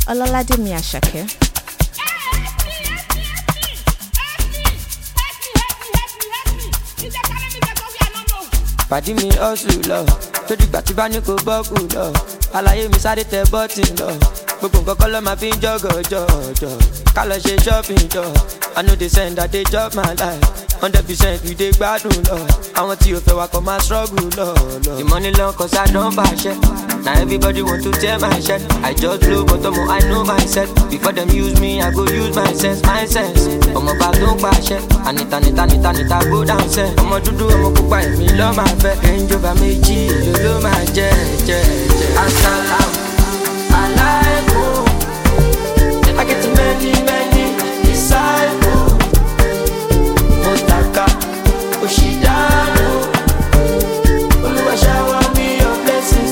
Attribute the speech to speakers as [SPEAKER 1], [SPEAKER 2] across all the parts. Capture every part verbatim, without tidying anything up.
[SPEAKER 1] Ọlọ́ládèmí Àṣàkẹ́.
[SPEAKER 2] Pàdí mi hustle lọ, tó dìgbà tí bá ní kò bọ́ọ̀kù lọ. Àlàyé mi sáré tẹ bọ́tì lọ. Gbogbo nǹkan kọ́ ló máa fi ń jọ́gọ̀jọ̀jọ̀. Ká lọ ṣe shopping jọ. I know they send that they chop my life. Hundred percent we dey gbádùn lọ. Àwọn tí o fẹ́ wa kọ́ máa struggle lọ. The money long cause I don fàṣẹ. Now everybody want to tear my shirt. I just blow but omo I know myself. Before them use me, I go use my sense, my sense. Ọmọ bá tó ń pàṣẹ. Anita nita nita nita go down sẹ́. Ọmọ dúdú ọmọ pupa èmi lọ́ máa fẹ́. Range Rover méjì èlò ló máa jẹ́ jẹ́ jẹ́. Asalaam alaikum. I get many many disciples. Motaka Oshidano. Oluwa shower me your blessings.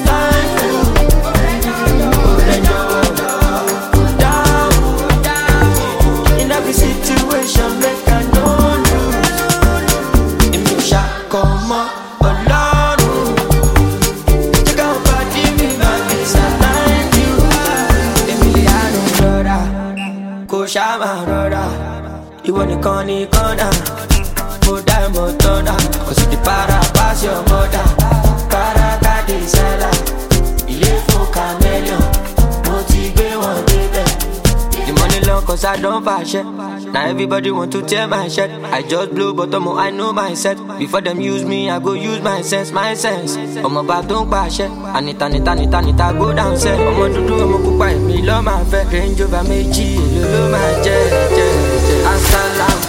[SPEAKER 2] Shama rora, ìwọ nìkan ni kọ́nà. Mo dá ìmọ̀ tọ́nà, kò sì di para pass your mother. Kárakáde sálà, ilé fún chameleon. Mo ti gbé wọn débẹ̀. The money long cause I don fàṣẹ. Now everybody want to tear my shirt. I just blow but omo I know myself. Before them use me, I go use my sense, my sense. Ọmọ bá tó ń pàṣẹ. Anita nita nita nita go down sẹ́. Ọmọ dúdú ọmọ pupa èmi lọ́ máa fẹ́. Range Rover méjì èlò ló máa jẹ́ jẹ́ jẹ́. Asalaam